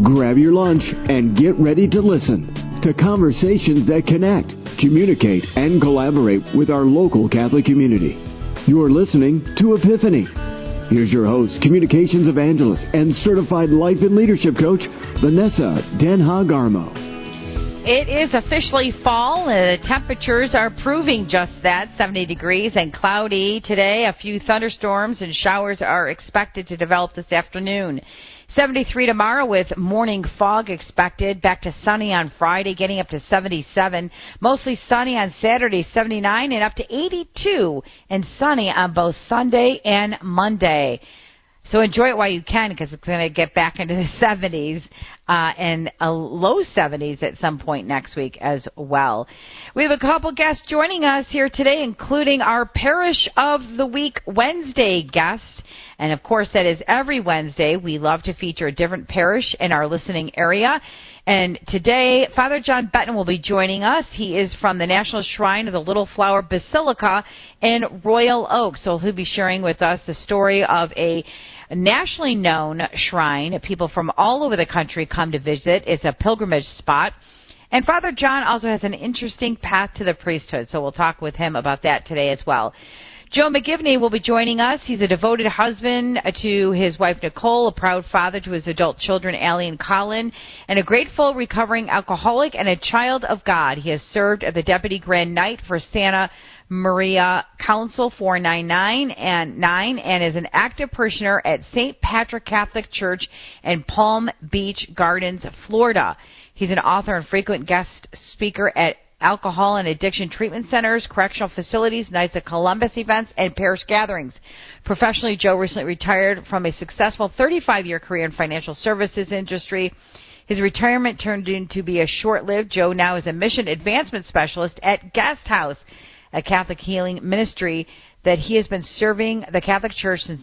Grab your lunch and get ready to listen to conversations that connect, communicate, and collaborate with our local Catholic community. You're listening to Epiphany. Here's your host, communications evangelist, and certified life and leadership coach, Vanessa Den Haag Armo. It is officially fall, and the temperatures are proving just that, 70 degrees and cloudy today. A few thunderstorms and showers are expected to develop this afternoon. 73 tomorrow with morning fog expected. Back to sunny on Friday, getting up to 77. Mostly sunny on Saturday, 79, and up to 82, and sunny on both Sunday and Monday. So enjoy it while you can, because it's going to get back into the 70s and a low 70s at some point next week as well. We have a couple guests joining us here today, including our Parish of the Week Wednesday guest. And, of course, that is every Wednesday. We love to feature a different parish in our listening area. And today, Father John Benton will be joining us. He is from the National Shrine of the Little Flower Basilica in Royal Oak. So he'll be sharing with us the story of a nationally known shrine. People from all over the country come to visit. It's a pilgrimage spot. And Father John also has an interesting path to the priesthood. So we'll talk with him about that today as well. Joe McGivney will be joining us. He's a devoted husband to his wife, Nicole, a proud father to his adult children, Allie and Colin, and a grateful recovering alcoholic and a child of God. He has served as the Deputy Grand Knight for Santa Maria Council 499 and 9 and is an active parishioner at St. Patrick Catholic Church in Palm Beach Gardens, Florida. He's an author and frequent guest speaker at alcohol and addiction treatment centers, correctional facilities, Knights of Columbus events, and parish gatherings. Professionally, Joe recently retired from a successful 35-year career in financial services industry. His retirement turned into be a short-lived. Joe now is a mission advancement specialist at Guest House, a Catholic healing ministry that he has been serving the Catholic Church since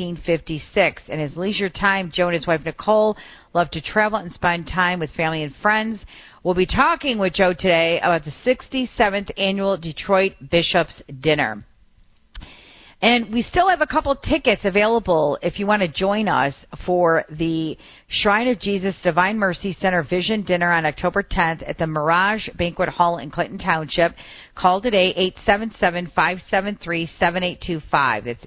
1956. In his leisure time, Joe and his wife Nicole love to travel and spend time with family and friends. We'll be talking with Joe today about the 67th Annual Detroit Bishops' Dinner. And we still have a couple tickets available if you want to join us for the Shrine of Jesus Divine Mercy Center Vision Dinner on October 10th at the Mirage Banquet Hall in Clinton Township. Call today, 877-573-7825. That's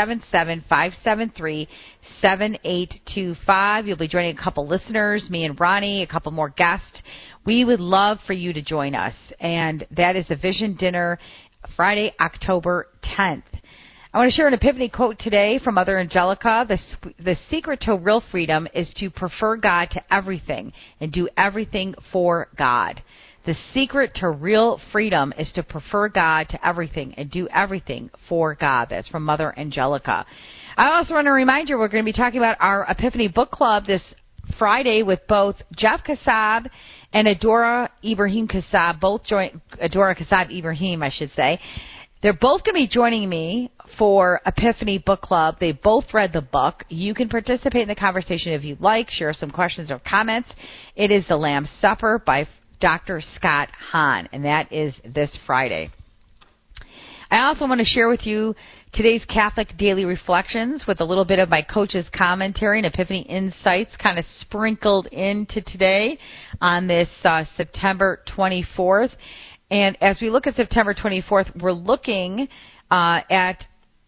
877-573-7825. You'll be joining a couple listeners, me and Ronnie, a couple more guests. We would love for you to join us. And that is the Vision Dinner, Friday, October 10th. I want to share an Epiphany quote today from Mother Angelica. The secret to real freedom is to prefer God to everything and do everything for God. The secret to real freedom is to prefer God to everything and do everything for God. That's from Mother Angelica. I also want to remind you we're going to be talking about our Epiphany Book Club this Friday with both Jeff Kassab and Adora Ibrahim Kassab, Adora Kassab Ibrahim, I should say. They're both going to be joining me for Epiphany Book Club. They both read the book. You can participate in the conversation if you'd like, share some questions or comments. It is The Lamb's Supper by Dr. Scott Hahn, and that is this Friday. I also want to share with you today's Catholic Daily Reflections with a little bit of my coach's commentary and Epiphany Insights kind of sprinkled into today on this September 24th. And as we look at September 24th, we're looking at,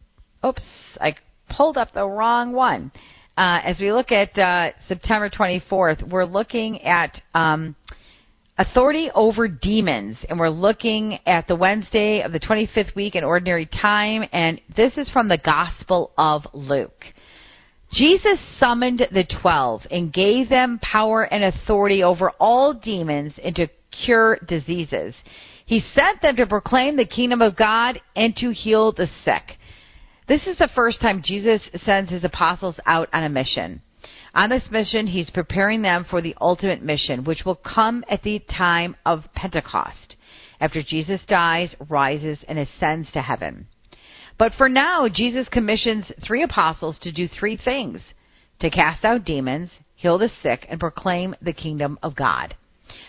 I pulled up the wrong one. As we look at September 24th, we're looking at authority over demons. And we're looking at the Wednesday of the 25th week in Ordinary Time. And this is from the Gospel of Luke. Jesus summoned the 12 and gave them power and authority over all demons and to cure diseases. He sent them to proclaim the kingdom of God and to heal the sick. This is the first time Jesus sends his apostles out on a mission. On this mission, he's preparing them for the ultimate mission, which will come at the time of Pentecost, after Jesus dies, rises, and ascends to heaven. But for now, Jesus commissions 3 apostles to do 3 things: to cast out demons, heal the sick, and proclaim the kingdom of God.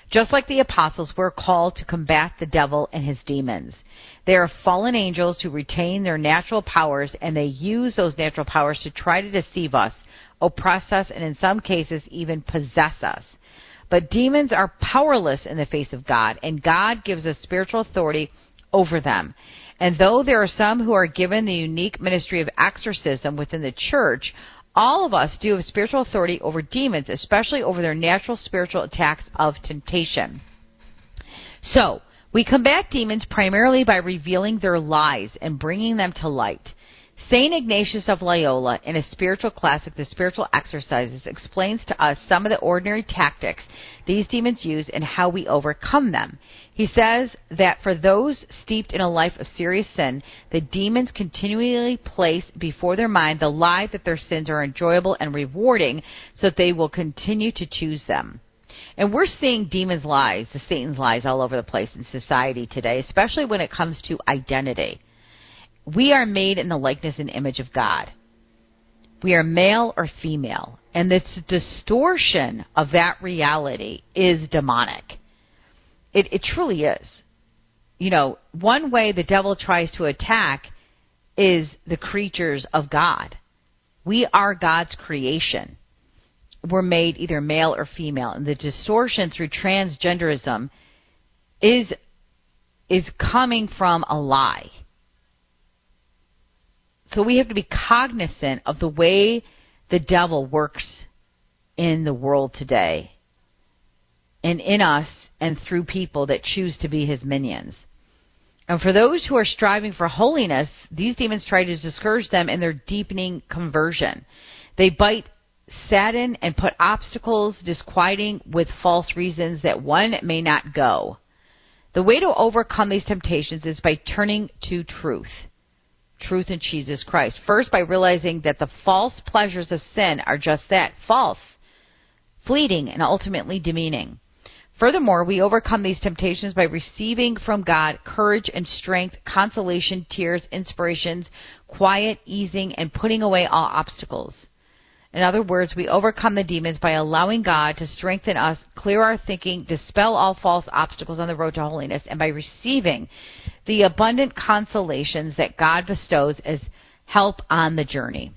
Just like the apostles, we're called to combat the devil and his demons. They are fallen angels who retain their natural powers, and they use those natural powers to try to deceive us, oppress us, and in some cases even possess us. But demons are powerless in the face of God, and God gives us spiritual authority over them. And though there are some who are given the unique ministry of exorcism within the church, all of us do have spiritual authority over demons, especially over their natural spiritual attacks of temptation. So, we combat demons primarily by revealing their lies and bringing them to light. St. Ignatius of Loyola, in his spiritual classic, The Spiritual Exercises, explains to us some of the ordinary tactics these demons use and how we overcome them. He says that for those steeped in a life of serious sin, the demons continually place before their mind the lie that their sins are enjoyable and rewarding, so that they will continue to choose them. And we're seeing demons' lies, the Satan's lies, all over the place in society today, especially when it comes to identity. We are made in the likeness and image of God. We are male or female. And this distortion of that reality is demonic. It truly is. You know, one way the devil tries to attack is the creatures of God. We are God's creation. We're made either male or female. And the distortion through transgenderism is coming from a lie. So we have to be cognizant of the way the devil works in the world today, and in us and through people that choose to be his minions. And for those who are striving for holiness, these demons try to discourage them in their deepening conversion. They bite, sadden, and put obstacles, disquieting with false reasons that one may not go. The way to overcome these temptations is by turning to truth in Jesus Christ. First, by realizing that the false pleasures of sin are just that, false, fleeting, and ultimately demeaning. Furthermore, we overcome these temptations by receiving from God courage and strength, consolation, tears, inspirations, quiet, easing, and putting away all obstacles. In other words, we overcome the demons by allowing God to strengthen us, clear our thinking, dispel all false obstacles on the road to holiness, and by receiving the abundant consolations that God bestows as help on the journey.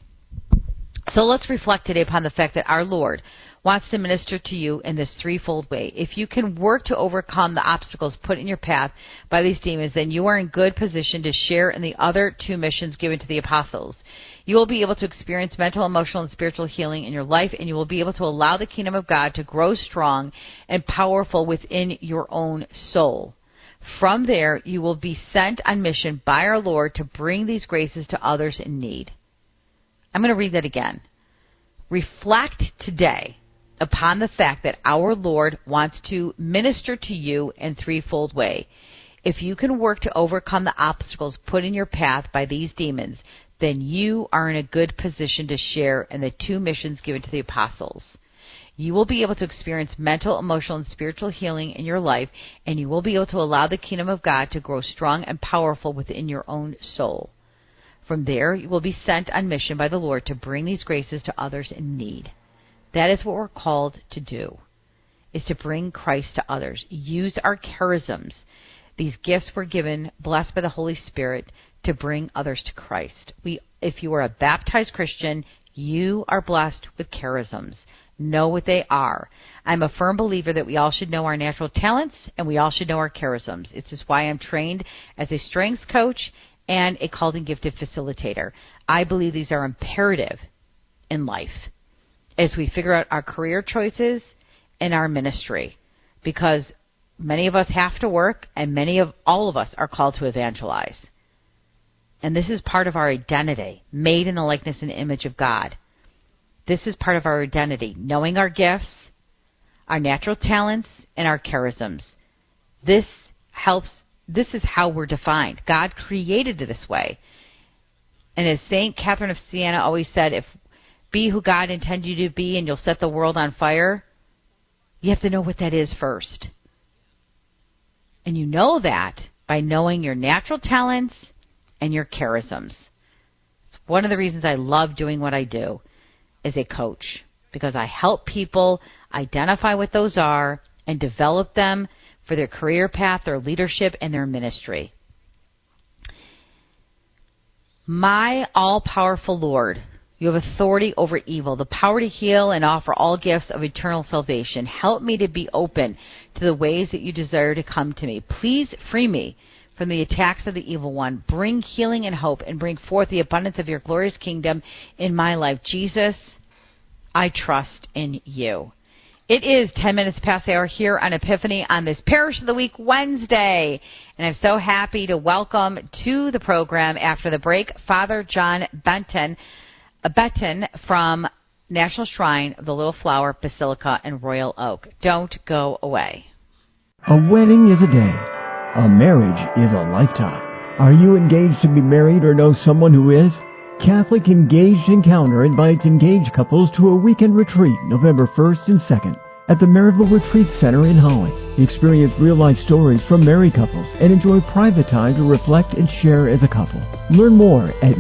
So let's reflect today upon the fact that our Lord wants to minister to you in this threefold way. If you can work to overcome the obstacles put in your path by these demons, then you are in good position to share in the other two missions given to the apostles. You will be able to experience mental, emotional, and spiritual healing in your life, and you will be able to allow the kingdom of God to grow strong and powerful within your own soul. From there, you will be sent on mission by our Lord to bring these graces to others in need. I'm going to read that again. Reflect today upon the fact that our Lord wants to minister to you in threefold way. If you can work to overcome the obstacles put in your path by these demons, then you are in a good position to share in the two missions given to the apostles. You will be able to experience mental, emotional, and spiritual healing in your life, and you will be able to allow the kingdom of God to grow strong and powerful within your own soul. From there, you will be sent on mission by the Lord to bring these graces to others in need. That is what we're called to do, is to bring Christ to others. Use our charisms, these gifts we're given, blessed by the Holy Spirit, to bring others to Christ. If you are a baptized Christian, you are blessed with charisms. Know what they are. I'm a firm believer that we all should know our natural talents and we all should know our charisms. It's just why I'm trained as a strengths coach and a called and gifted facilitator. I believe these are imperative in life as we figure out our career choices and our ministry, because many of us have to work and all of us are called to evangelize. And this is part of our identity, made in the likeness and image of God. This is part of our identity, knowing our gifts, our natural talents, and our charisms. This is how we're defined. God created it this way. And as St. Catherine of Siena always said, be who God intended you to be and you'll set the world on fire, you have to know what that is first. And you know that by knowing your natural talents and your charisms. It's one of the reasons I love doing what I do as a coach, because I help people identify what those are and develop them for their career path, their leadership, and their ministry. My all-powerful Lord, you have authority over evil, the power to heal and offer all gifts of eternal salvation. Help me to be open to the ways that you desire to come to me. Please free me from the attacks of the evil one. Bring healing and hope and bring forth the abundance of your glorious kingdom in my life. Jesus, I trust in you. It is 10 minutes past the hour here on Epiphany on this Parish of the Week Wednesday. And I'm so happy to welcome to the program after the break Father John Benton from National Shrine of the Little Flower Basilica in Royal Oak. Don't go away. A wedding is a day. A marriage is a lifetime. Are you engaged to be married or know someone who is? Catholic Engaged Encounter invites engaged couples to a weekend retreat November 1st and 2nd at the Maryville Retreat Center in Holland. Experience real-life stories from married couples and enjoy private time to reflect and share as a couple. Learn more at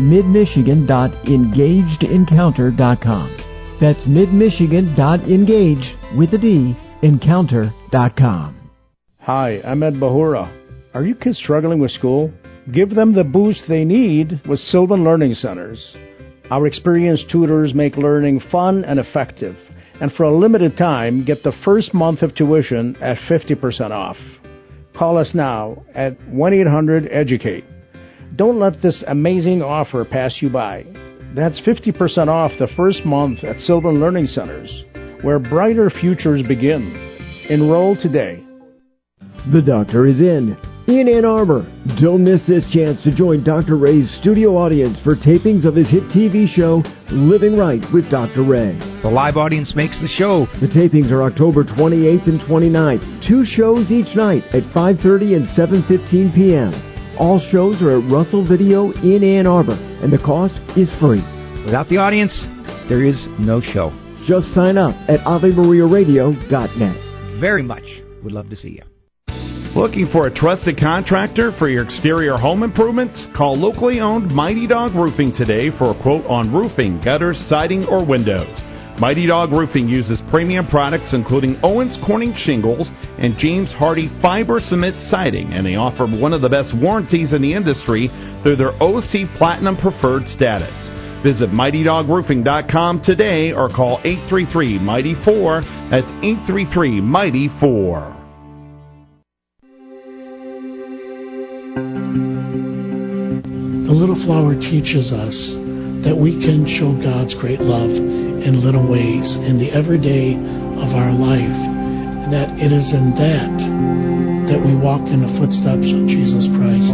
midmichigan.engagedencounter.com. That's midmichigan.engage with a D, encounter.com. Hi, I'm Ed Bahura. Are you kids struggling with school? Give them the boost they need with Sylvan Learning Centers. Our experienced tutors make learning fun and effective. And for a limited time, get the first month of tuition at 50% off. Call us now at 1-800-EDUCATE. Don't let this amazing offer pass you by. That's 50% off the first month at Sylvan Learning Centers, where brighter futures begin. Enroll today. The doctor is in Ann Arbor. Don't miss this chance to join Dr. Ray's studio audience for tapings of his hit TV show, Living Right with Dr. Ray. The live audience makes the show. The tapings are October 28th and 29th. 2 shows each night at 5:30 and 7:15 p.m. All shows are at Russell Video in Ann Arbor, and the cost is free. Without the audience, there is no show. Just sign up at AveMariaRadio.net. Very much would love to see you. Looking for a trusted contractor for your exterior home improvements? Call locally owned Mighty Dog Roofing today for a quote on roofing, gutters, siding, or windows. Mighty Dog Roofing uses premium products including Owens Corning shingles and James Hardie fiber cement siding, and they offer one of the best warranties in the industry through their OC Platinum Preferred status. Visit MightyDogRoofing.com today or call 833-MIGHTY-4. That's 833-MIGHTY-4. The Little Flower teaches us that we can show God's great love in little ways in the everyday of our life, and that it is in that we walk in the footsteps of Jesus Christ.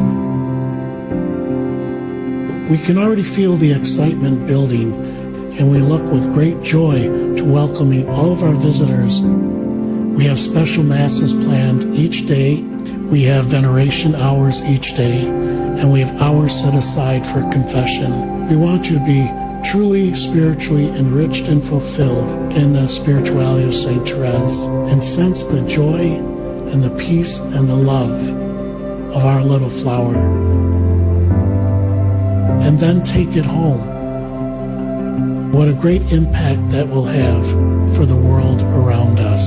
We can already feel the excitement building, and we look with great joy to welcoming all of our visitors. We have special masses planned each day. We have veneration hours each day, and we have hours set aside for confession. We want you to be truly spiritually enriched and fulfilled in the spirituality of St. Therese and sense the joy and the peace and the love of our little flower. And then take it home. What a great impact that will have for the world around us.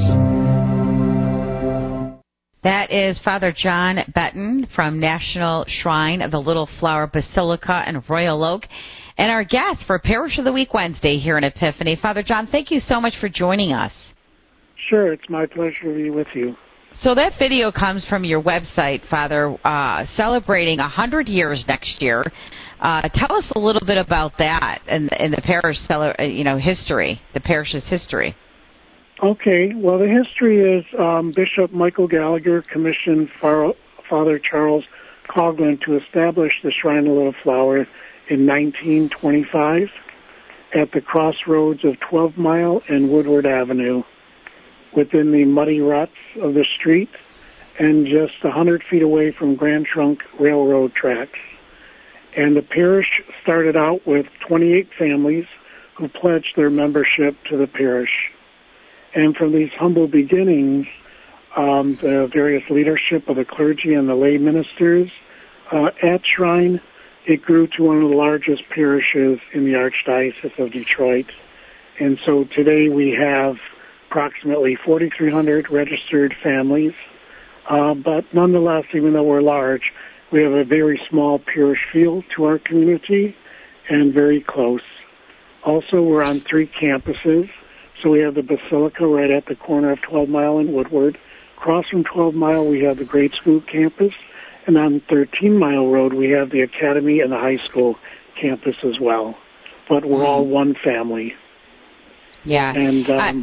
That is Father John Benton from National Shrine of the Little Flower Basilica in Royal Oak, and our guest for Parish of the Week Wednesday here in Epiphany. Father John, thank you so much for joining us. Sure, it's my pleasure to be with you. So that video comes from your website, Father, celebrating 100 years next year. Tell us a little bit about that and the parish, history, the parish's history. Okay, well, the history is Bishop Michael Gallagher commissioned Father Charles Coughlin to establish the Shrine of the Little Flower in 1925 at the crossroads of 12 Mile and Woodward Avenue, within the muddy ruts of the street and just 100 feet away from Grand Trunk Railroad tracks. And the parish started out with 28 families who pledged their membership to the parish. And from these humble beginnings, the various leadership of the clergy and the lay ministers at Shrine, it grew to one of the largest parishes in the Archdiocese of Detroit. And so today we have approximately 4,300 registered families. But nonetheless, even though we're large, we have a very small parish feel to our community and very close. Also, we're on 3 campuses. So we have the Basilica right at the corner of 12 Mile and Woodward. Across from 12 Mile, we have the Grade School campus. And on 13 Mile Road, we have the Academy and the high school campus as well. But we're all one family. Yeah. And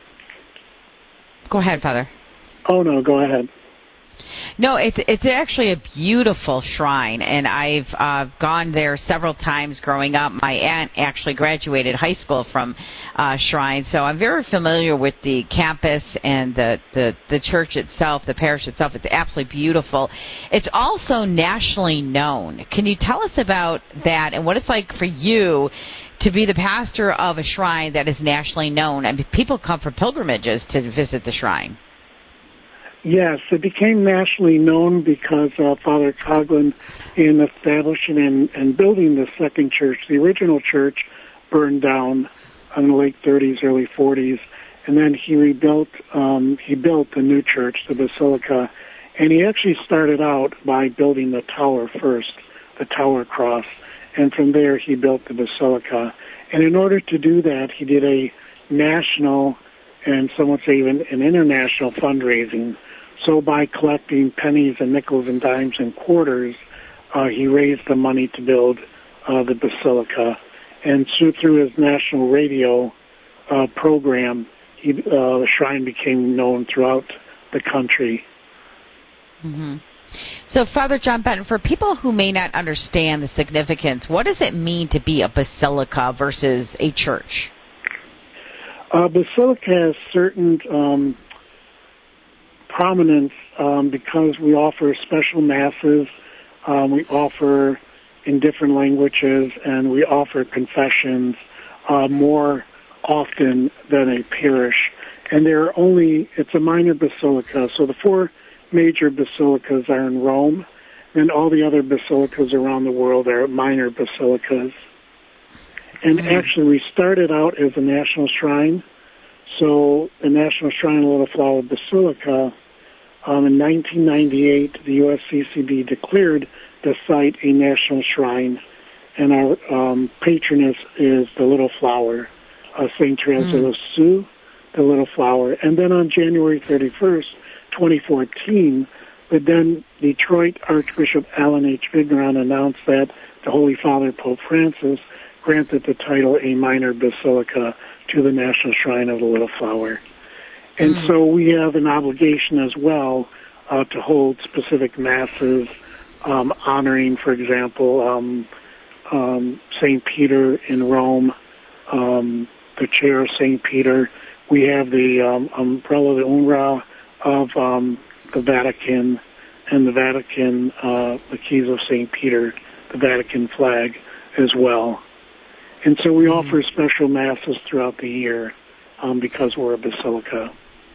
go ahead, Father. Oh, no, go ahead. No, it's actually a beautiful shrine, and I've gone there several times growing up. My aunt actually graduated high school from Shrine, so I'm very familiar with the campus and the church itself, the parish itself. It's absolutely beautiful. It's also nationally known. Can you tell us about that and what it's like for you to be the pastor of a shrine that is nationally known? I mean, people come for pilgrimages to visit the shrine. Yes, it became nationally known because Father Coughlin, in establishing and building the second church, the original church burned down in the late 30s, early 40s, and then he rebuilt. He built the new church, the Basilica, and he actually started out by building the tower first, the tower cross, and from there he built the Basilica. And in order to do that, he did a national and some would say even an international fundraising. So by collecting pennies and nickels and dimes and quarters, he raised the money to build the Basilica. And so through his national radio program, the shrine became known throughout the country. Mm-hmm. So, Father John Benton, for people who may not understand the significance, what does it mean to be a basilica versus a church? Basilica has certain prominence because we offer special masses, we offer in different languages, and we offer confessions more often than a parish. And it's a minor basilica, so the 4 major basilicas are in Rome, and all the other basilicas around the world are minor basilicas. And actually, we started out as a national shrine. So the National Shrine of Little Flower Basilica, in 1998, the USCCB declared the site a national shrine, and our patroness is the Little Flower, St. Therese of Lisieux, the Little Flower. And then on January 31st, 2014, the then Detroit Archbishop Alan H. Vigneron announced that the Holy Father, Pope Francis, granted the title a minor basilica to the National Shrine of the Little Flower. And so we have an obligation as well to hold specific masses honoring, for example, St. Peter in Rome, the chair of St. Peter. We have the umbrella, the UNRWA of the Vatican, and the Vatican, the keys of St. Peter, the Vatican flag as well. And so we offer special masses throughout the year because we're a basilica.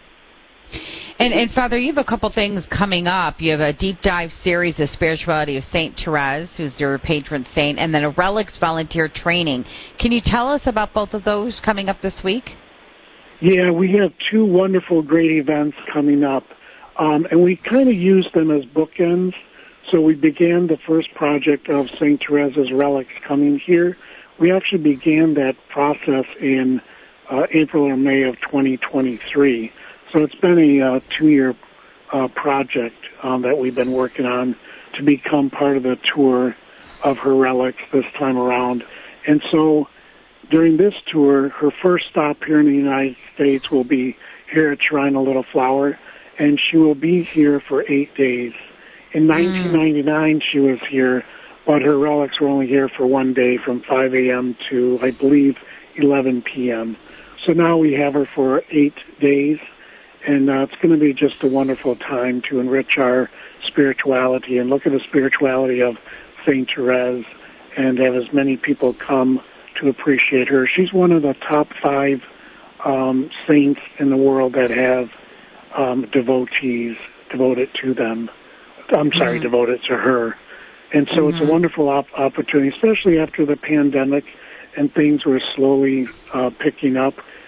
And Father, you have a couple things coming up. You have a deep dive series of spirituality of St. Therese, who's your patron saint, and then a relics volunteer training. Can you tell us about both of those coming up this week? Yeah, we have 2 wonderful, great events coming up. And we kind of use them as bookends. So we began the first project of St. Therese's relics coming here. We actually began that process in April or May of 2023. So it's been a 2-year project that we've been working on to become part of the tour of her relics this time around. And so during this tour, her first stop here in the United States will be here at Shrine of Little Flower, and she will be here for 8 days. In 1999, she was here, but her relics were only here for 1 day from 5 a.m. to, I believe, 11 p.m. So now we have her for 8 days, and it's going to be just a wonderful time to enrich our spirituality and look at the spirituality of St. Therese and have as many people come to appreciate her. She's one of the top 5 saints in the world that have devotees devoted to them. Devoted to her. And so it's a wonderful opportunity, especially after the pandemic and things were slowly picking up.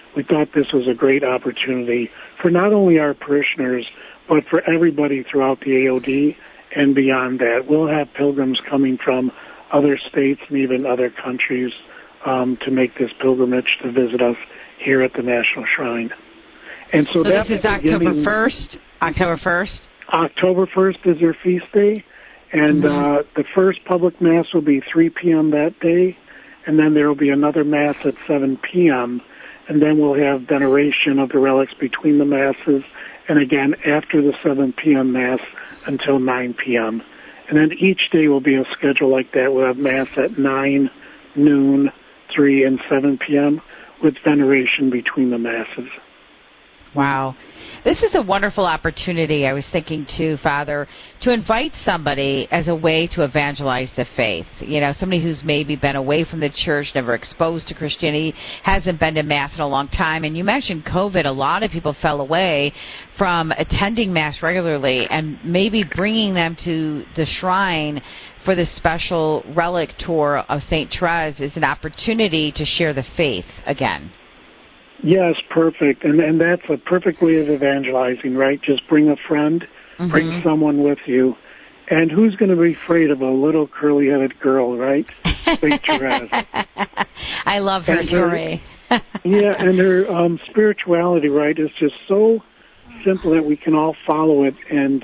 we thought this was a great opportunity for not only our parishioners, but for everybody throughout the AOD and beyond that. We'll have pilgrims coming from other states and even other countries to make this pilgrimage to visit us here at the National Shrine. And so this is October 1st? October 1st? October 1st is their feast day, and the first public Mass will be 3 p.m. that day, and then there will be another Mass at 7 p.m., and then we'll have veneration of the relics between the Masses, and again after the 7 p.m. Mass until 9 p.m. And then each day will be a schedule like that. We'll have Mass at 9, noon, 3, and 7 p.m. with veneration between the Masses. Wow. This is a wonderful opportunity, I was thinking too, Father, to invite somebody as a way to evangelize the faith. You know, somebody who's maybe been away from the church, never exposed to Christianity, hasn't been to Mass in a long time. And you mentioned COVID. A lot of people fell away from attending Mass regularly, and maybe bringing them to the shrine for the special relic tour of St. Therese is an opportunity to share the faith again. Yes, perfect. And that's a perfect way of evangelizing, right? Just bring a friend, bring someone with you. And who's going to be afraid of a little curly-headed girl, right? St. Therese. I love her story. Yeah, and her spirituality, right, is just so simple that we can all follow it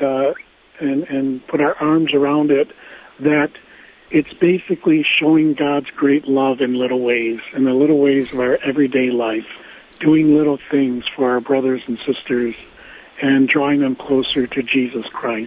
and put our arms around it, that it's basically showing God's great love in little ways, in the little ways of our everyday life. Doing little things for our brothers and sisters and drawing them closer to Jesus Christ.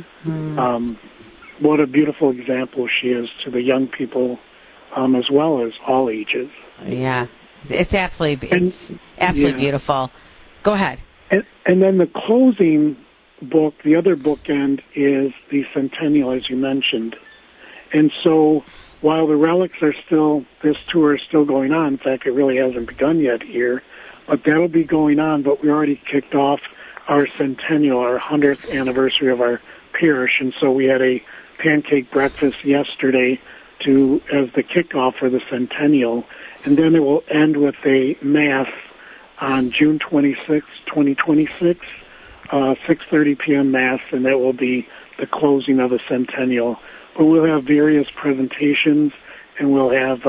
What a beautiful example she is to the young people as well as all ages. Yeah, it's absolutely beautiful. Go ahead. And then the closing book, the other bookend, is the Centennial, as you mentioned. And so while the relics are still, this tour is still going on, in fact, it really hasn't begun yet here, but that'll be going on, but we already kicked off our centennial, our 100th anniversary of our parish, and so we had a pancake breakfast yesterday as the kickoff for the centennial, and then it will end with a Mass on June 26, 2026, 6:30 p.m. Mass, and that will be the closing of the centennial. But we'll have various presentations, and we'll have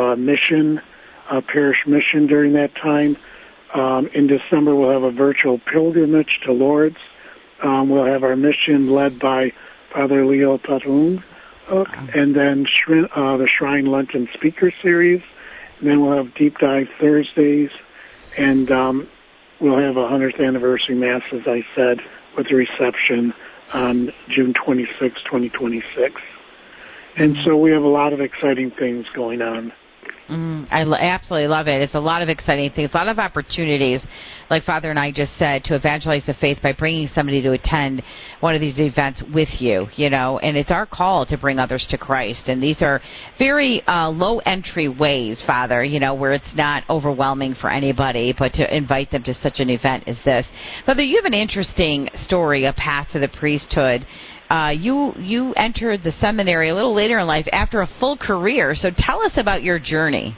parish mission during that time. In December, we'll have a virtual pilgrimage to Lourdes. We'll have our mission led by Father Leo Tatung, and then the Shrine Lenten Speaker Series. And then we'll have Deep Dive Thursdays, and we'll have a 100th anniversary Mass, as I said, with the reception on June 26, 2026. And so we have a lot of exciting things going on. I absolutely love it. It's a lot of exciting things, a lot of opportunities, like Father and I just said, to evangelize the faith by bringing somebody to attend one of these events with you, and it's our call to bring others to Christ. And these are very low entry ways, Father, where it's not overwhelming for anybody, but to invite them to such an event as this. Father, you have an interesting story, a path to the priesthood. You entered the seminary a little later in life after a full career. So tell us about your journey.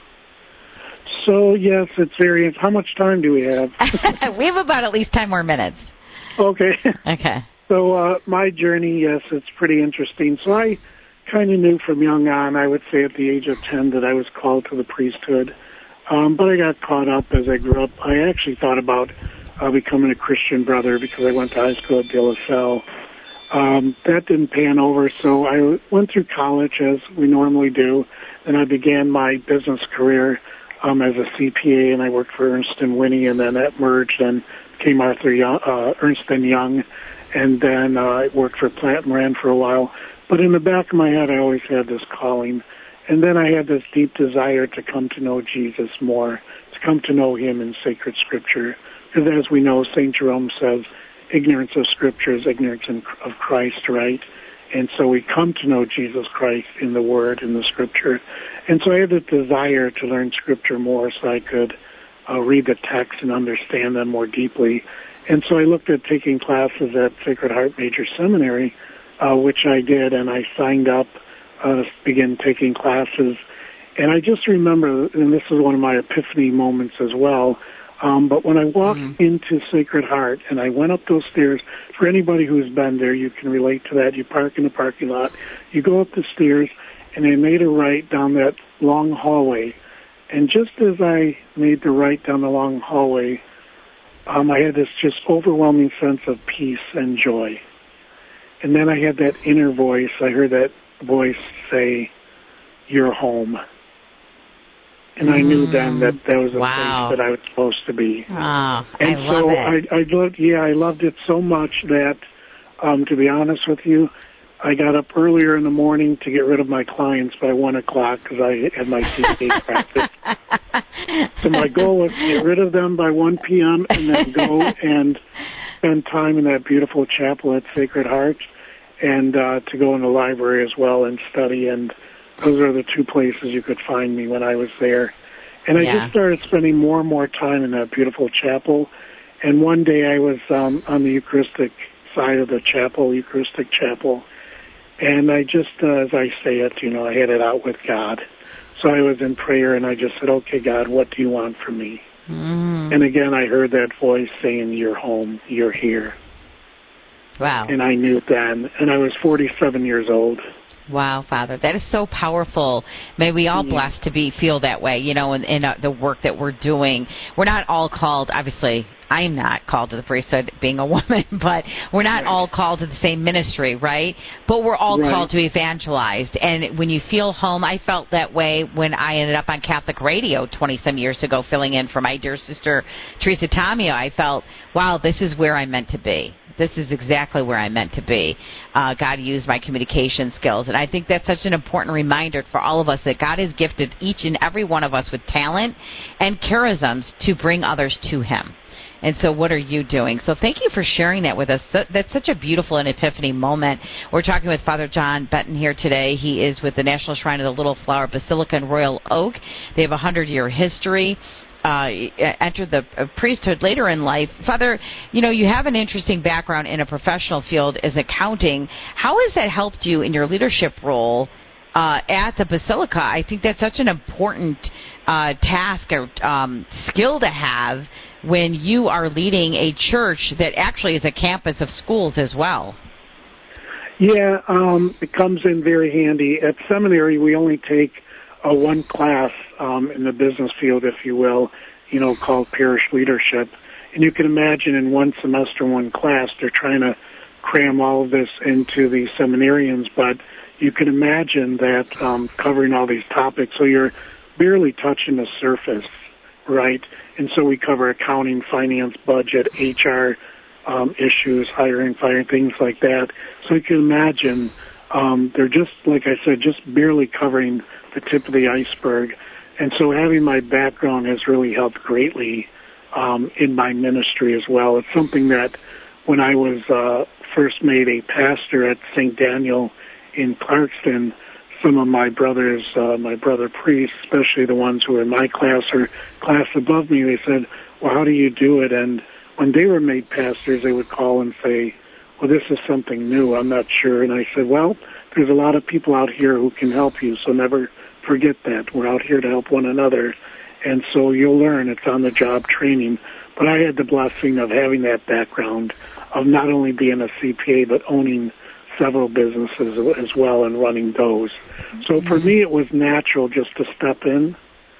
So, yes, it's very... How much time do we have? We have about at least 10 more minutes. Okay. Okay. So my journey, yes, it's pretty interesting. So I kind of knew from young on, I would say at the age of 10, that I was called to the priesthood. But I got caught up as I grew up. I actually thought about becoming a Christian brother because I went to high school at De La Salle. That didn't pan over, so I went through college as we normally do, and I began my business career as a CPA, and I worked for Ernst & Winnie, and then that merged and became Ernst & Young, and then I worked for Plant Moran for a while. But in the back of my head, I always had this calling, and then I had this deep desire to come to know Jesus more, to come to know him in sacred Scripture, because as we know, St. Jerome says, ignorance of Scripture is ignorance of Christ, right? And so we come to know Jesus Christ in the Word, in the Scripture. And so I had a desire to learn Scripture more so I could read the text and understand them more deeply. And so I looked at taking classes at Sacred Heart Major Seminary, which I did, and I signed up to begin taking classes. And I just remember, and this is one of my epiphany moments as well, But when I walked into Sacred Heart and I went up those stairs, for anybody who's been there, you can relate to that. You park in the parking lot, you go up the stairs, and I made a right down that long hallway. And just as I made the right down the long hallway, I had this just overwhelming sense of peace and joy. And then I had that inner voice. I heard that voice say, "You're home." And I knew then that that was a place that I was supposed to be. Oh, and I love it. I loved it so much that, to be honest with you, I got up earlier in the morning to get rid of my clients by 1 o'clock because I had my CPA practice. So my goal was to get rid of them by 1 p.m. and then go and spend time in that beautiful chapel at Sacred Heart, and to go in the library as well and study. And those are the two places you could find me when I was there. And I just started spending more and more time in that beautiful chapel. And one day I was on the Eucharistic side of the chapel, Eucharistic chapel. And I just, as I say it, I had it out with God. So I was in prayer, and I just said, "Okay, God, what do you want from me?" And again, I heard that voice saying, "You're home, you're here." Wow. And I knew then, and I was 47 years old. Wow, Father, that is so powerful. May we all blessed to feel that way, in the work that we're doing. We're not all called, obviously, I'm not called to the priesthood being a woman, but we're not all called to the same ministry, right? But we're all called to evangelize. And when you feel home, I felt that way when I ended up on Catholic radio 20-some years ago, filling in for my dear sister, Teresa Tomeo. I felt, wow, this is where I'm meant to be. This is exactly where I'm meant to be. God used my communication skills. And I think that's such an important reminder for all of us that God has gifted each and every one of us with talent and charisms to bring others to Him. And so what are you doing? So thank you for sharing that with us. That's such a beautiful and epiphany moment. We're talking with Father John Benton here today. He is with the National Shrine of the Little Flower Basilica in Royal Oak. They have a 100-year history. Entered the priesthood later in life. Father, you have an interesting background in a professional field as accounting. How has that helped you in your leadership role at the Basilica? I think that's such an important task or skill to have when you are leading a church that actually is a campus of schools as well. Yeah, it comes in very handy. At seminary, we only take one class in the business field, if you will, called parish leadership. And you can imagine in one semester, one class, they're trying to cram all of this into the seminarians, but you can imagine that covering all these topics, so you're barely touching the surface, right? And so we cover accounting, finance, budget, HR issues, hiring, firing, things like that. So you can imagine they're just, like I said, just barely covering the tip of the iceberg. And so having my background has really helped greatly in my ministry as well. It's something that when I was first made a pastor at St. Daniel in Clarkston, some of my brothers, my brother priests, especially the ones who were in my class or class above me, they said, "Well, how do you do it?" And when they were made pastors, they would call and say, "Well, this is something new. I'm not sure." And I said, "Well, there's a lot of people out here who can help you, so never forget that. We're out here to help one another." And so you'll learn. It's on-the-job training. But I had the blessing of having that background of not only being a CPA, but owning several businesses as well and running those. So for me, it was natural just to step in.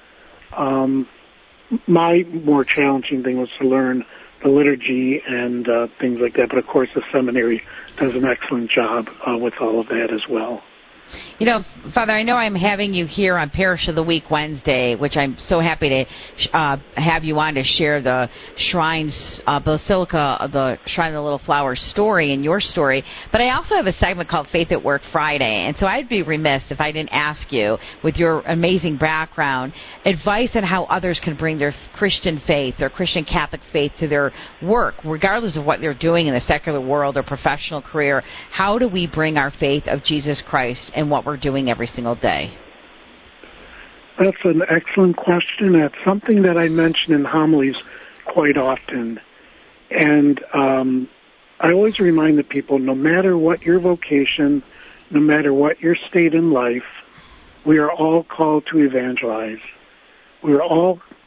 My more challenging thing was to learn the liturgy and things like that. But, of course, the seminary does an excellent job with all of that as well. Father, I know I'm having you here on Parish of the Week Wednesday, which I'm so happy to have you on to share the Shrine's Basilica, the Shrine of the Little Flower story and your story. But I also have a segment called Faith at Work Friday, and so I'd be remiss if I didn't ask you, with your amazing background, advice on how others can bring their Christian faith, their Christian Catholic faith to their work, regardless of what they're doing in the secular world or professional career. How do we bring our faith of Jesus Christ and what we're doing every single day? That's an excellent question. That's something that I mention in homilies quite often. And I always remind the people, no matter what your vocation, no matter what your state in life, we are all called to evangelize. We are all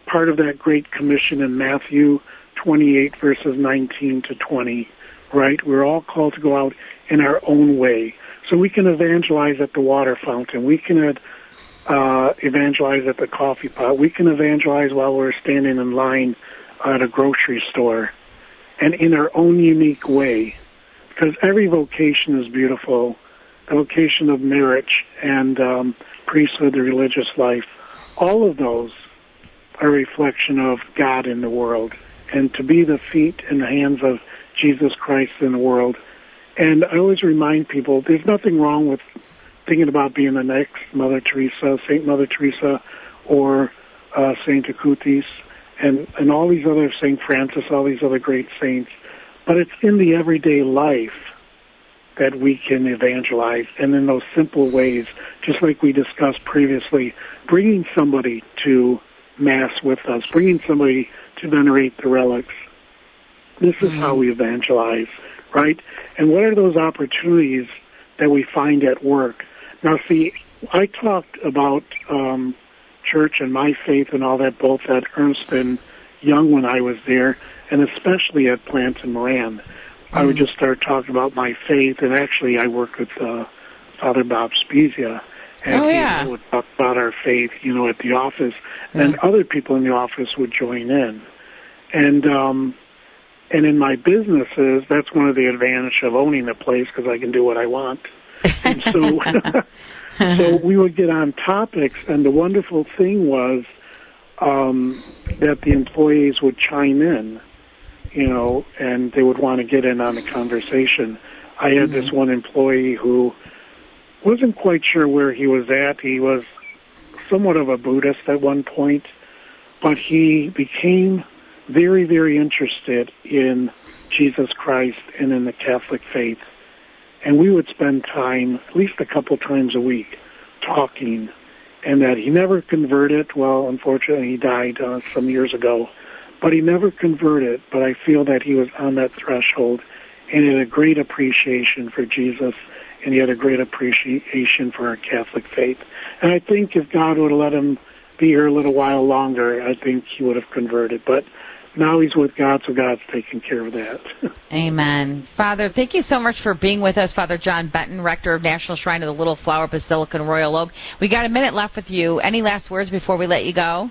part of that Great Commission in Matthew 28, verses 19 to 20, right? We're all called to go out in our own way. So we can evangelize at the water fountain. We can evangelize at the coffee pot. We can evangelize while we're standing in line at a grocery store, and in our own unique way, because every vocation is beautiful. The vocation of marriage and priesthood, the religious life, all of those are a reflection of God in the world, and to be the feet and the hands of Jesus Christ in the world. And I always remind people there's nothing wrong with thinking about being the next Mother Teresa, Saint Mother Teresa, or Saint Acutis, and all these other, Saint Francis, all these other great saints. But it's in the everyday life that we can evangelize, and in those simple ways, just like we discussed previously, bringing somebody to Mass with us, bringing somebody to venerate the relics. This is how we evangelize, right? And what are those opportunities that we find at work? Now, see, I talked about church and my faith and all that both at Ernst and Young when I was there, and especially at Plant and Moran. I would just start talking about my faith, and actually I worked with Father Bob Spezia, and he would talk about our faith, at the office, and other people in the office would join in. And in my businesses, that's one of the advantages of owning a place, because I can do what I want. And so, so we would get on topics, and the wonderful thing was that the employees would chime in, and they would want to get in on the conversation. I had this one employee who wasn't quite sure where he was at. He was somewhat of a Buddhist at one point, but he became very, very interested in Jesus Christ and in the Catholic faith. And we would spend time, at least a couple times a week, talking, and that he never converted. Well, unfortunately, he died some years ago, but he never converted. But I feel that he was on that threshold, and he had a great appreciation for Jesus, and he had a great appreciation for our Catholic faith. And I think if God would have let him be here a little while longer, I think he would have converted. But now he's with God, so God's taking care of that. Amen. Father, thank you so much for being with us, Father John Benton, Rector of National Shrine of the Little Flower Basilica in Royal Oak. We got a minute left with you. Any last words before we let you go?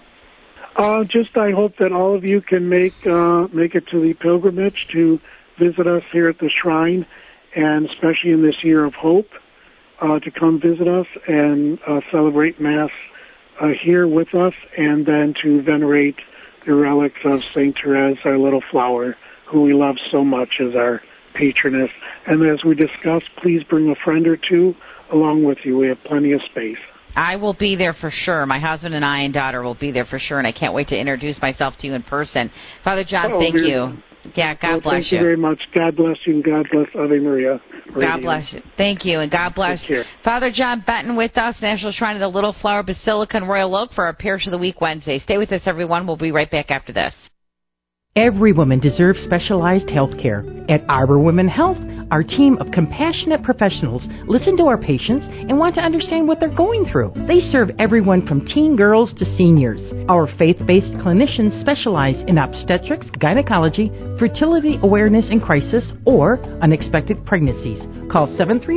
I hope that all of you can make it to the pilgrimage to visit us here at the shrine, and especially in this year of hope, to come visit us and celebrate Mass here with us, and then to venerate the relics of St. Therese, our little flower, who we love so much as our patroness. And as we discussed, please bring a friend or two along with you. We have plenty of space. I will be there for sure. My husband and I and daughter will be there for sure, and I can't wait to introduce myself to you in person. Father John, thank you. Yeah, God bless you. Thank you very much. God bless you, and God bless Ave Maria. God bless you. Thank you, and God bless you. Father John Benton with us, National Shrine of the Little Flower Basilica in Royal Oak for our Parish of the Week Wednesday. Stay with us, everyone. We'll be right back after this. Every woman deserves specialized health care. At Arbor Women Health, our team of compassionate professionals listen to our patients and want to understand what they're going through. They serve everyone from teen girls to seniors. Our faith-based clinicians specialize in obstetrics, gynecology, fertility awareness and crisis, or unexpected pregnancies. Call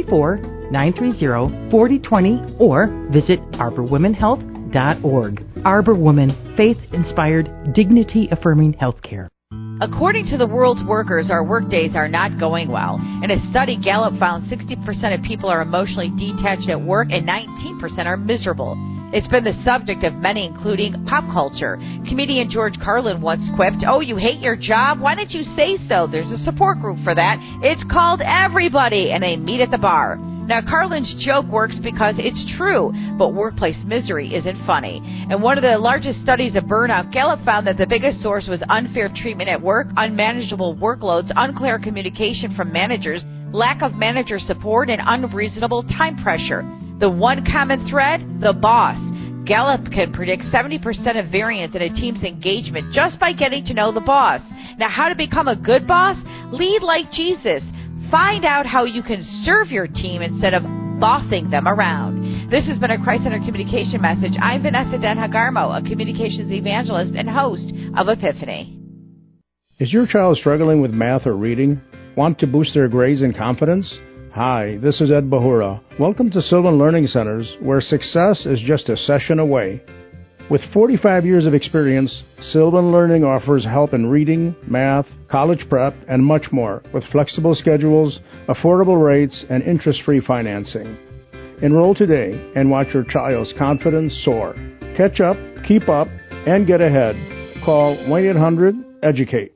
734-930-4020 or visit arborwomenhealth.org. Arbor Women, faith-inspired, dignity-affirming healthcare. According to the world's workers, our workdays are not going well. In a study, Gallup found 60% of people are emotionally detached at work and 19% are miserable. It's been the subject of many, including pop culture. Comedian George Carlin once quipped, "Oh, you hate your job? Why don't you say so? There's a support group for that. It's called Everybody, and they meet at the bar." Now, Carlin's joke works because it's true, but workplace misery isn't funny. In one of the largest studies of burnout, Gallup found that the biggest source was unfair treatment at work, unmanageable workloads, unclear communication from managers, lack of manager support, and unreasonable time pressure. The one common thread? The boss. Gallup can predict 70% of variance in a team's engagement just by getting to know the boss. Now, how to become a good boss? Lead like Jesus. Find out how you can serve your team instead of bossing them around. This has been a Christ-Centered Communication message. I'm Vanessa Den-Hagarmo, a communications evangelist and host of Epiphany. Is your child struggling with math or reading? Want to boost their grades and confidence? Hi, this is Ed Bahura. Welcome to Sylvan Learning Centers, where success is just a session away. With 45 years of experience, Sylvan Learning offers help in reading, math, college prep, and much more, with flexible schedules, affordable rates, and interest-free financing. Enroll today and watch your child's confidence soar. Catch up, keep up, and get ahead. Call 1-800-EDUCATE.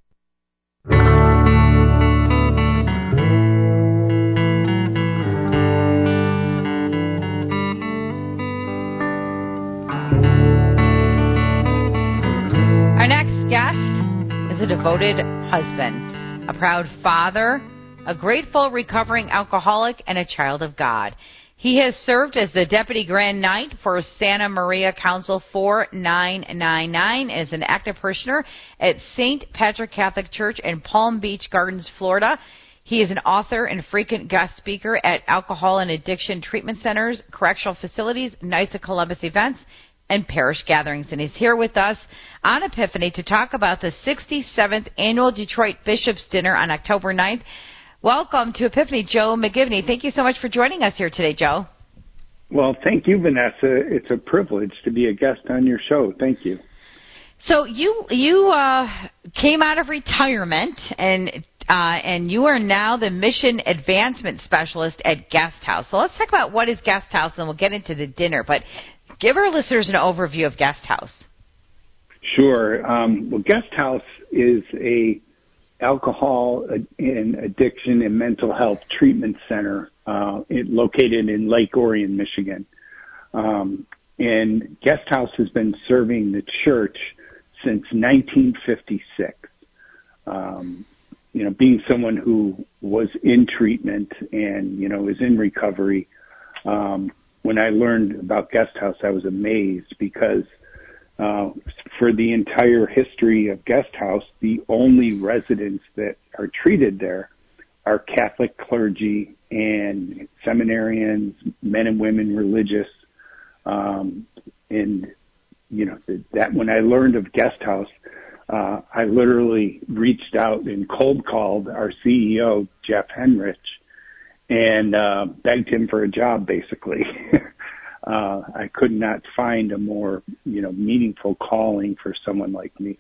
Our next guest is a devoted husband, a proud father, a grateful recovering alcoholic, and a child of God. He has served as the Deputy Grand Knight for Santa Maria Council 4999 as an active parishioner at St. Patrick Catholic Church in Palm Beach Gardens, Florida. He is an author and frequent guest speaker at alcohol and addiction treatment centers, correctional facilities, Knights of Columbus events, and parish gatherings. And he's here with us on Epiphany to talk about the 67th Annual Detroit Bishops' Dinner on October 9th. Welcome to Epiphany, Joe McGivney. Thank you so much for joining us here today, Joe. Well, thank you, Vanessa. It's a privilege to be a guest on your show. Thank you. So you came out of retirement, and you are now the Mission Advancement Specialist at Guest House. So let's talk about what is Guest House, and we'll get into the dinner. But give our listeners an overview of Guest House. Sure. Well, Guest House is a alcohol and addiction and mental health treatment center located in Lake Orion, Michigan. And Guest House has been serving the church since 1956. Being someone who was in treatment and, is in recovery, when I learned about Guest House, I was amazed because for the entire history of Guest House, the only residents that are treated there are Catholic clergy and seminarians, men and women religious. That when I learned of Guest House, I literally reached out and cold called our CEO, Jeff Henrich, and begged him for a job, basically. I could not find a more, meaningful calling for someone like me.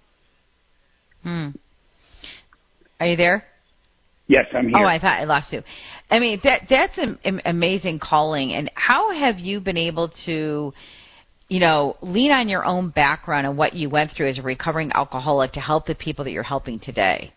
Are you there? Yes, I'm here. Oh, I thought I lost you. I mean, that's an amazing calling. And how have you been able to, lean on your own background and what you went through as a recovering alcoholic to help the people that you're helping today?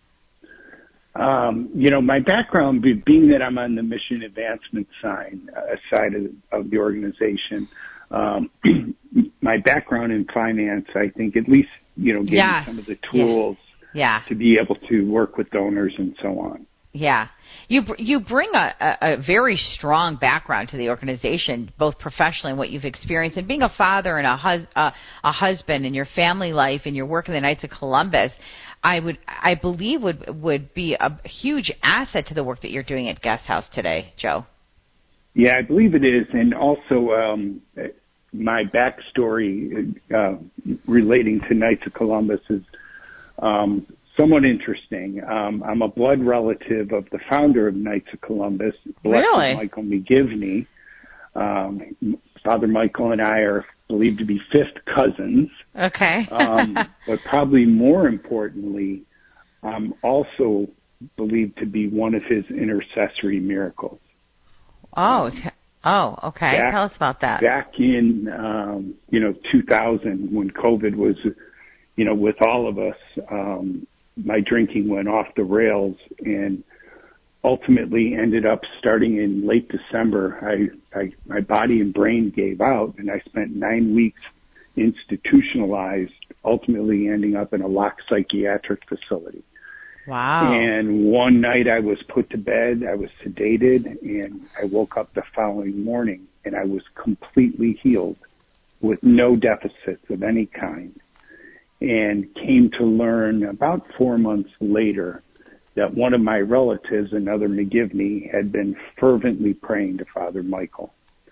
My background, being that I'm on the mission advancement side of the organization, my background in finance, I think at least, gave me some of the tools to be able to work with donors and so on. Yeah. You bring a very strong background to the organization, both professionally and what you've experienced, and being a father and a husband in your family life and your work in the Knights of Columbus, I believe would be a huge asset to the work that you're doing at Guest House today, Joe. Yeah, I believe it is. And also my backstory relating to Knights of Columbus is somewhat interesting. I'm a blood relative of the founder of Knights of Columbus, Really? Michael McGivney. Father Michael and I are believed to be fifth cousins. Okay. But probably more importantly, I'm also believed to be one of his intercessory miracles. Oh, okay. Tell us about that. Back in, 2000, when COVID was, with all of us, my drinking went off the rails and ultimately ended up starting in late December. My body and brain gave out, and I spent 9 weeks institutionalized, ultimately ending up in a locked psychiatric facility. Wow. And one night I was put to bed, I was sedated, and I woke up the following morning, and I was completely healed with no deficits of any kind, and came to learn about 4 months later that one of my relatives, another McGivney, had been fervently praying to Father Michael.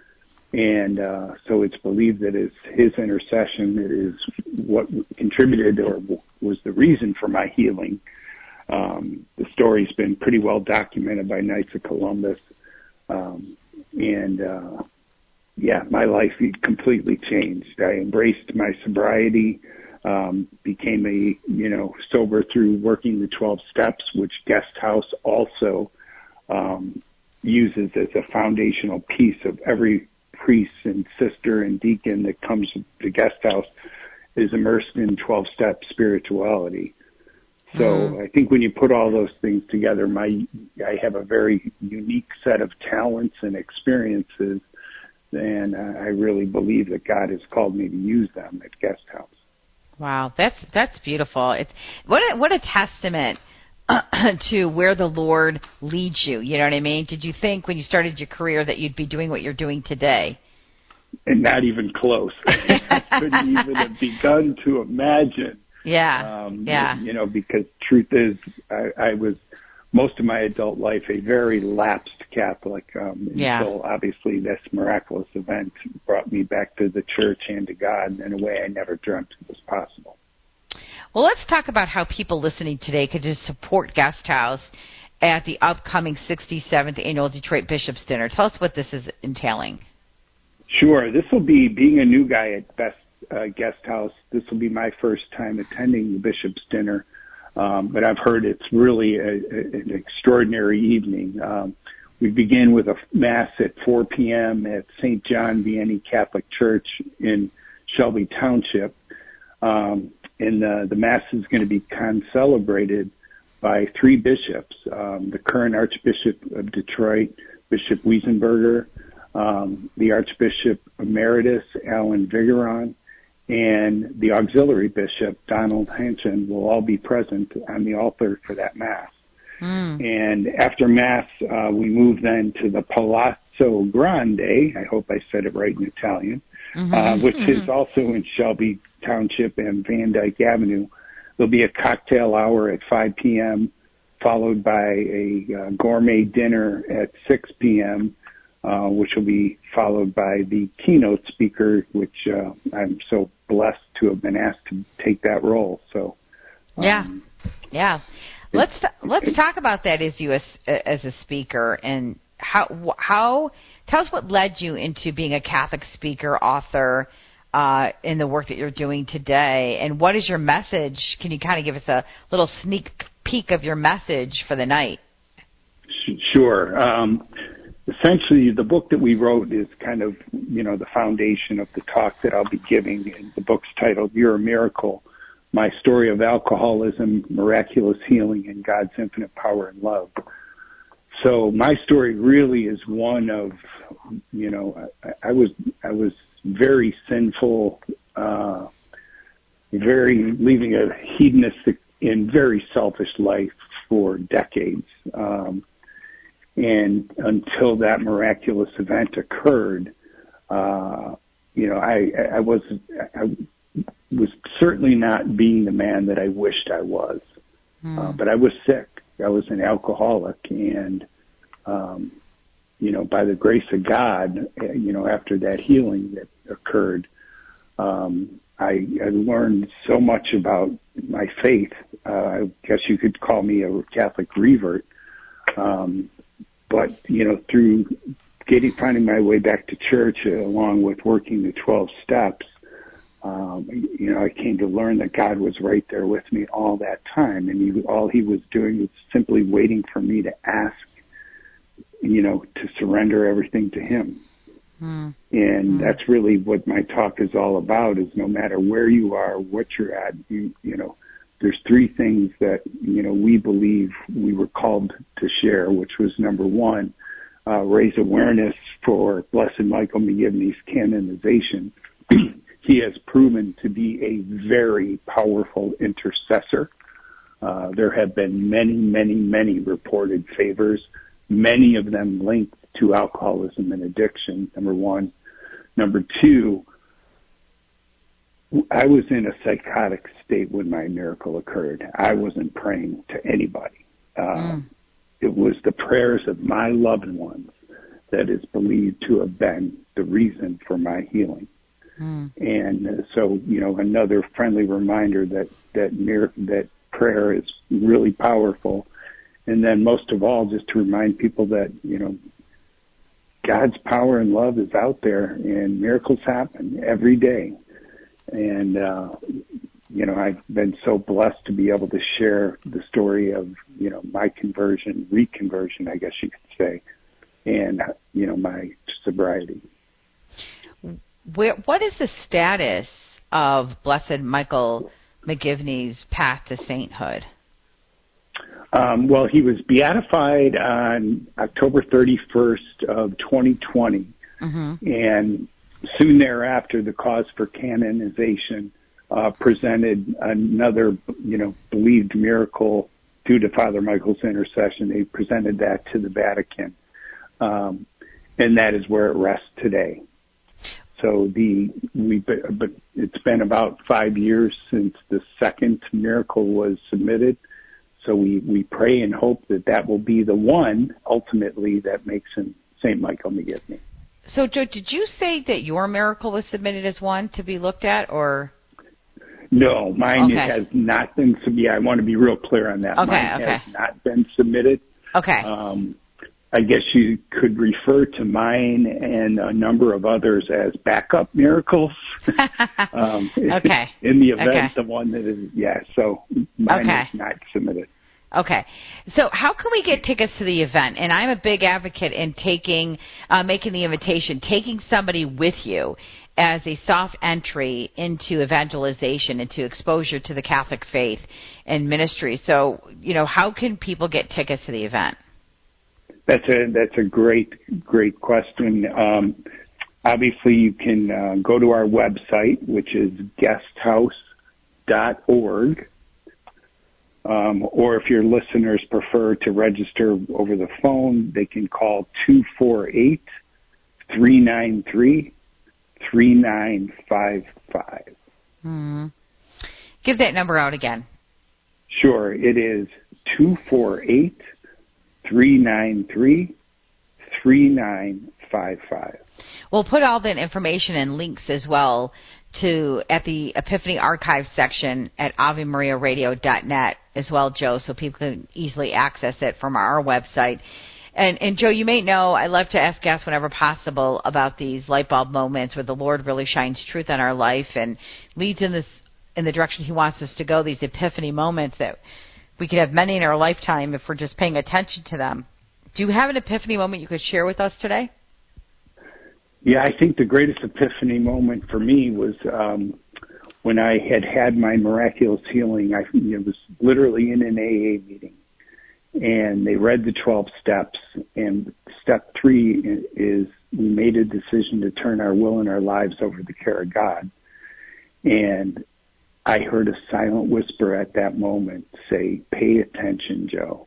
And so it's believed that it's his intercession that is what contributed or was the reason for my healing. The story's been pretty well documented by Knights of Columbus. My life completely changed. I embraced my sobriety, became sober through working the 12 steps, which Guest House also uses as a foundational piece of every priest and sister and deacon that comes to Guest House is immersed in 12-step spirituality. So I think when you put all those things together, I have a very unique set of talents and experiences, and I really believe that God has called me to use them at Guest House. Wow, that's beautiful. It's what a testament to where the Lord leads you. You know what I mean? Did you think when you started your career that you'd be doing what you're doing today? And not even close. I couldn't even have begun to imagine. Yeah. Because truth is, I was most of my adult life a very lapsed Catholic until obviously this miraculous event brought me back to the church and to God in a way I never dreamt was possible. Well, let's talk about how people listening today could just support Guest House at the upcoming 67th Annual Detroit Bishops' Dinner. Tell us what this is entailing. Sure. This will be, being a new guy at Guest House, this will be my first time attending the Bishop's Dinner, but I've heard it's really an extraordinary evening. We begin with a Mass at 4 p.m. at St. John Vianney Catholic Church in Shelby Township, and the Mass is going to be concelebrated by 3 bishops, the current Archbishop of Detroit, Bishop Wiesenberger, the Archbishop Emeritus, Alan Vigeron, and the auxiliary bishop, Donald Hansen, will all be present on the altar for that Mass. And after Mass, we move then to the Palazzo Grande, I hope I said it right in Italian, which is also in Shelby Township and Van Dyke Avenue. There'll be a cocktail hour at 5 p.m., followed by a gourmet dinner at 6 p.m., which will be followed by the keynote speaker, which I'm so blessed to have been asked to take that role. So, Let's talk about that as you as a speaker, and how tell us what led you into being a Catholic speaker, author, in the work that you're doing today, and what is your message? Can you kind of give us a little sneak peek of your message for the night? Sure. Essentially, the book that we wrote is kind of, the foundation of the talk that I'll be giving. And the book's titled, You're a Miracle, My Story of Alcoholism, Miraculous Healing, and God's Infinite Power and Love. So my story really is one of, I was very sinful, leading a hedonistic and very selfish life for decades. And until that miraculous event occurred, I was certainly not being the man that I wished I was. But I was sick. I was an alcoholic, and by the grace of God, after that healing that occurred, I learned so much about my faith. I guess you could call me a Catholic revert. But, through finding my way back to church, along with working the 12 steps, I came to learn that God was right there with me all that time. And all he was doing was simply waiting for me to ask, to surrender everything to him. And that's really what my talk is all about, is no matter where you are, what you're at, there's 3 things that, we believe we were called to share, which was, number 1, raise awareness for Blessed Michael McGivney's canonization. He has proven to be a very powerful intercessor. There have been many, many, many reported favors, many of them linked to alcoholism and addiction, number 1. Number 2, I was in a psychotic state when my miracle occurred. I wasn't praying to anybody. It was the prayers of my loved ones that is believed to have been the reason for my healing. And so, another friendly reminder that prayer is really powerful. And then most of all, just to remind people that, God's power and love is out there, and miracles happen every day. And, I've been so blessed to be able to share the story of, my reconversion, I guess you could say, and, my sobriety. What is the status of Blessed Michael McGivney's path to sainthood? Well, he was beatified on October 31st of 2020, and soon thereafter, the cause for canonization presented another, believed miracle due to Father Michael's intercession. They presented that to the Vatican, and that is where it rests today. So but it's been about 5 years since the second miracle was submitted. So we pray and hope that will be the one ultimately that makes him St. Michael McGivney. So, Joe, did you say that your miracle was submitted as one to be looked at, or? No, mine has not been submitted. I want to be real clear on that. Mine has not been submitted. Okay. I guess you could refer to mine and a number of others as backup miracles. In the event, the one that is, so mine is not submitted. Okay. So how can we get tickets to the event? And I'm a big advocate in making the invitation, taking somebody with you as a soft entry into evangelization, into exposure to the Catholic faith and ministry. So, how can people get tickets to the event? That's a great question. Obviously, you can go to our website, which is guesthouse.org. Or if your listeners prefer to register over the phone, they can call 248-393-3955. Give that number out again. Sure. It is 248-393-3955. We'll put all that information and links as well at the Epiphany Archive section at AveMariaRadio.net as well, Joe, so people can easily access it from our website. And Joe, you may know I love to ask guests whenever possible about these light bulb moments where the Lord really shines truth on our life and leads in the direction He wants us to go. These epiphany moments that we could have many in our lifetime if we're just paying attention to them. Do you have an epiphany moment you could share with us today? Yeah, I think the greatest epiphany moment for me was when I had my miraculous healing. I was literally in an AA meeting, and they read the 12 steps, and step 3 is we made a decision to turn our will and our lives over to the care of God. And I heard a silent whisper at that moment say, "Pay attention, Joe."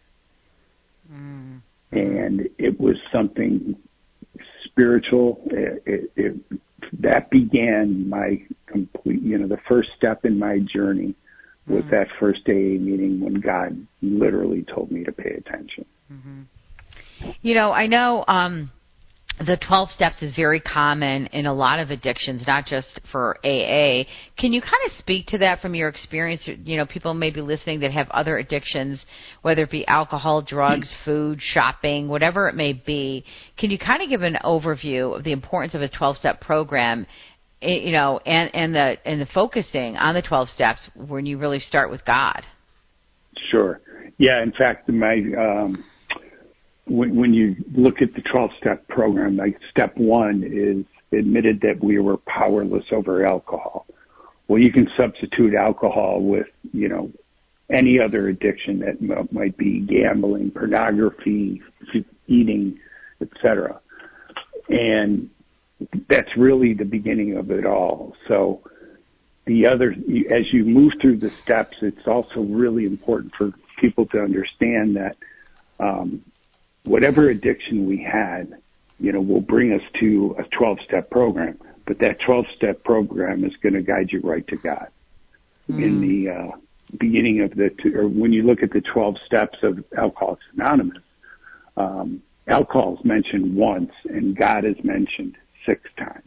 And it was something spiritual. That began my complete, the first step in my journey was that first AA meeting when God literally told me to pay attention. I know the 12 steps is very common in a lot of addictions, not just for AA. Can you kind of speak to that from your experience? People may be listening that have other addictions, whether it be alcohol, drugs, food, shopping, whatever it may be. Can you kind of give an overview of the importance of a 12-step program, and the focusing on the 12 steps when you really start with God? Sure. Yeah, in fact, when you look at the 12-step program, like step 1 is admitted that we were powerless over alcohol. Well, you can substitute alcohol with, any other addiction that might be gambling, pornography, eating, etc. And that's really the beginning of it all. So as you move through the steps, it's also really important for people to understand that whatever addiction we had, will bring us to a 12-step program. But that 12-step program is going to guide you right to God. In the beginning of when you look at the 12 steps of Alcoholics Anonymous, alcohol is mentioned once, and God is mentioned 6 times.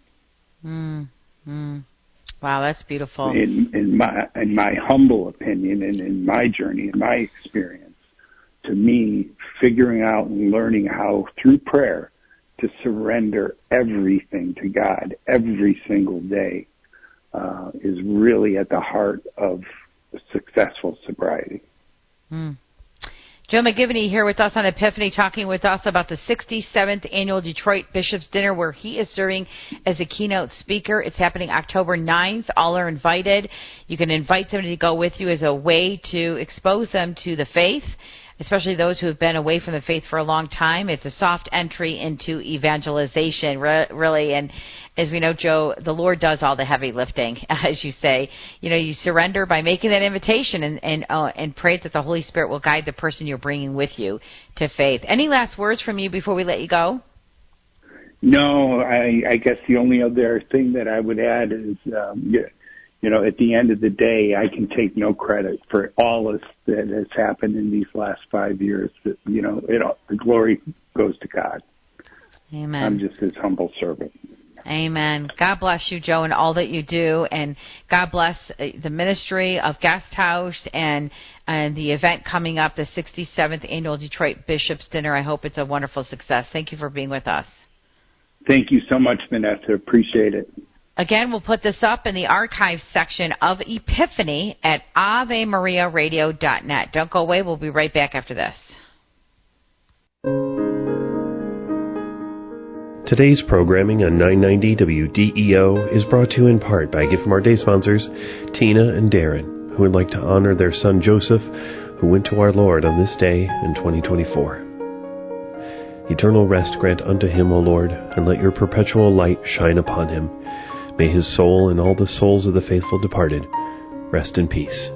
Wow, that's beautiful. In my humble opinion, and in my journey, in my experience, to me, figuring out and learning how, through prayer, to surrender everything to God every single day is really at the heart of successful sobriety. Joe McGivney here with us on Epiphany, talking with us about the 67th Annual Detroit Bishops' Dinner, where he is serving as a keynote speaker. It's happening October 9th. All are invited. You can invite somebody to go with you as a way to expose them to the faith, especially those who have been away from the faith for a long time. It's a soft entry into evangelization, really. And as we know, Joe, the Lord does all the heavy lifting, as you say. You know, you surrender by making that invitation and pray that the Holy Spirit will guide the person you're bringing with you to faith. Any last words from you before we let you go? No, I guess the only other thing that I would add is, you know, at the end of the day, I can take no credit for all that has happened in these last 5 years. You know, the glory goes to God. Amen. I'm just His humble servant. Amen. God bless you, Joe, and all that you do, and God bless the ministry of Guest House and the event coming up, the 67th Annual Detroit Bishops' Dinner. I hope it's a wonderful success. Thank you for being with us. Thank you so much, Vanessa. Appreciate it. Again, we'll put this up in the archives section of Epiphany at AveMariaRadio.net. Don't go away. We'll be right back after this. Today's programming on 990 WDEO is brought to you in part by a gift from our day sponsors, Tina and Darren, who would like to honor their son Joseph, who went to our Lord on this day in 2024. Eternal rest grant unto him, O Lord, and let your perpetual light shine upon him. May his soul and all the souls of the faithful departed rest in peace.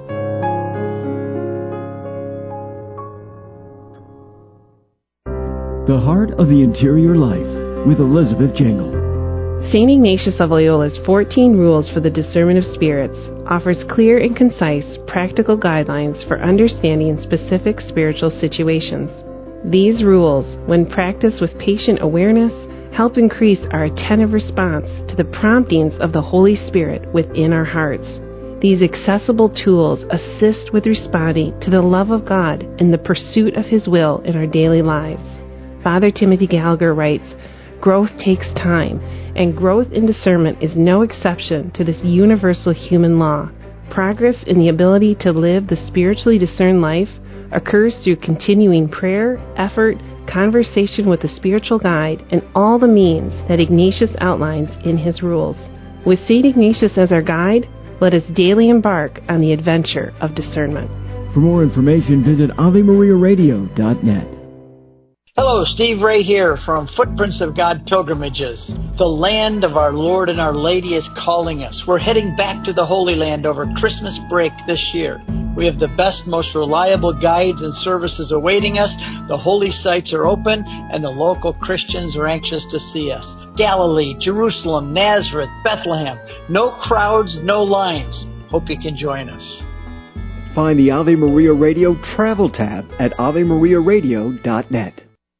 The Heart of the Interior Life with Elizabeth Jangle. St. Ignatius of Loyola's 14 Rules for the Discernment of Spirits offers clear and concise practical guidelines for understanding specific spiritual situations. These rules, when practiced with patient awareness, help increase our attentive response to the promptings of the Holy Spirit within our hearts. These accessible tools assist with responding to the love of God and the pursuit of His will in our daily lives. Father Timothy Gallagher writes, "Growth takes time, and growth in discernment is no exception to this universal human law. Progress in the ability to live the spiritually discerned life occurs through continuing prayer, effort, conversation with the spiritual guide, and all the means that Ignatius outlines in his rules. With St. Ignatius as our guide, let us daily embark on the adventure of discernment." For more information, visit AveMariaRadio.net. Hello, Steve Ray here from Footprints of God Pilgrimages. The land of our Lord and Our Lady is calling us. We're heading back to the Holy Land over Christmas break this year. We have the best, most reliable guides and services awaiting us. The holy sites are open, and the local Christians are anxious to see us. Galilee, Jerusalem, Nazareth, Bethlehem. No crowds, no lines. Hope you can join us. Find the Ave Maria Radio travel tab at AveMariaRadio.net.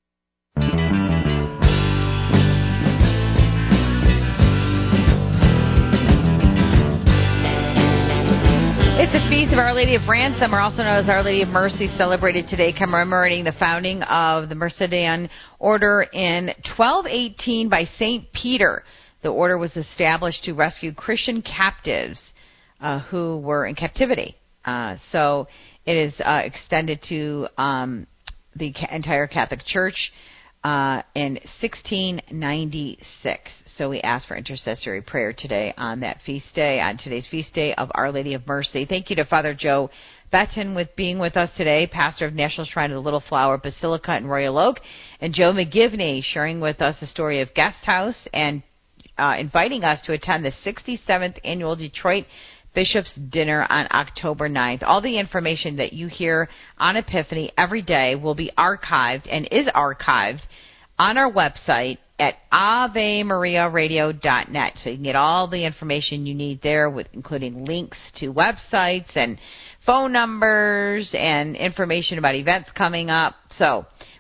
It's the Feast of Our Lady of Ransom, or also known as Our Lady of Mercy, celebrated today, commemorating the founding of the Mercedian Order in 1218 by St. Peter. The order was established to rescue Christian captives who were in captivity. So it is extended to the entire Catholic Church in 1696. So we ask for intercessory prayer today on that feast day, on today's feast day of Our Lady of Mercy. Thank you to Father Joe Betton with being with us today, pastor of National Shrine of the Little Flower Basilica in Royal Oak, and Joe McGivney sharing with us the story of Guest House and inviting us to attend the 67th Annual Detroit Bishops' Dinner on October 9th. All the information that you hear on Epiphany every day will be archived and is archived on our website at AveMariaRadio.net. So you can get all the information you need there, including links to websites and phone numbers and information about events coming up. So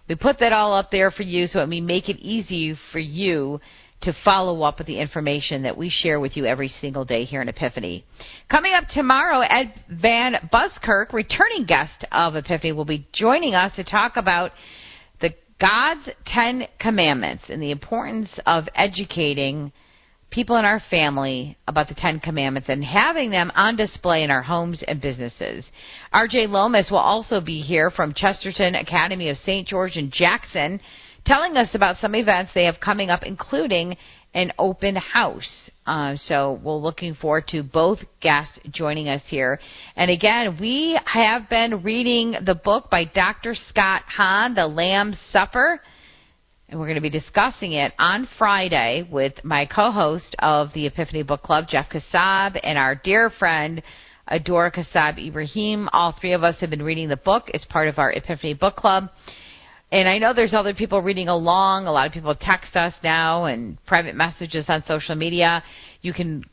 We put that all up there for you so we make it easy for you to follow up with the information that we share with you every single day here in Epiphany. Coming up tomorrow, Ed Van Buskirk, returning guest of Epiphany, will be joining us to talk about the God's 10 Commandments and the importance of educating people in our family about the 10 Commandments and having them on display in our homes and businesses. R.J. Lomas will also be here from Chesterton Academy of St. George in Jackson, telling us about some events they have coming up, including an open house. So we're looking forward to both guests joining us here. And again, we have been reading the book by Dr. Scott Hahn, The Lamb's Supper, and we're going to be discussing it on Friday with my co-host of the Epiphany Book Club, Jeff Kassab, and our dear friend, Adora Kassab Ibrahim. All three of us have been reading the book as part of our Epiphany Book Club. And I know there's other people reading along. A lot of people text us now and private messages on social media. You can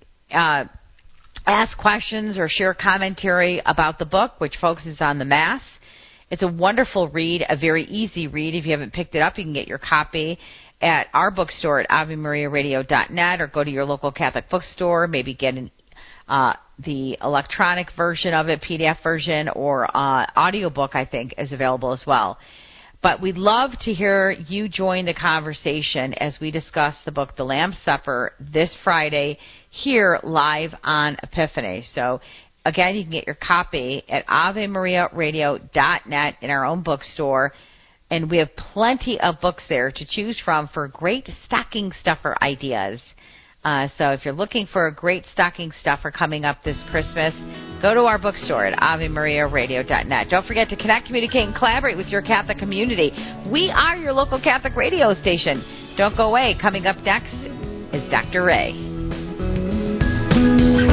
ask questions or share commentary about the book, which focuses on the Mass. It's a wonderful read, a very easy read. If you haven't picked it up, you can get your copy at our bookstore at AveMariaRadio.net or go to your local Catholic bookstore, maybe get the electronic version of it, PDF version, or audiobook, I think, is available as well. But we'd love to hear you join the conversation as we discuss the book, The Lamb's Supper, this Friday here live on Epiphany. So, again, you can get your copy at AveMariaRadio.net in our own bookstore. And we have plenty of books there to choose from for great stocking stuffer ideas. So if you're looking for a great stocking stuffer coming up this Christmas, go to our bookstore at AveMariaRadio.net. Don't forget to connect, communicate, and collaborate with your Catholic community. We are your local Catholic radio station. Don't go away. Coming up next is Dr. Ray.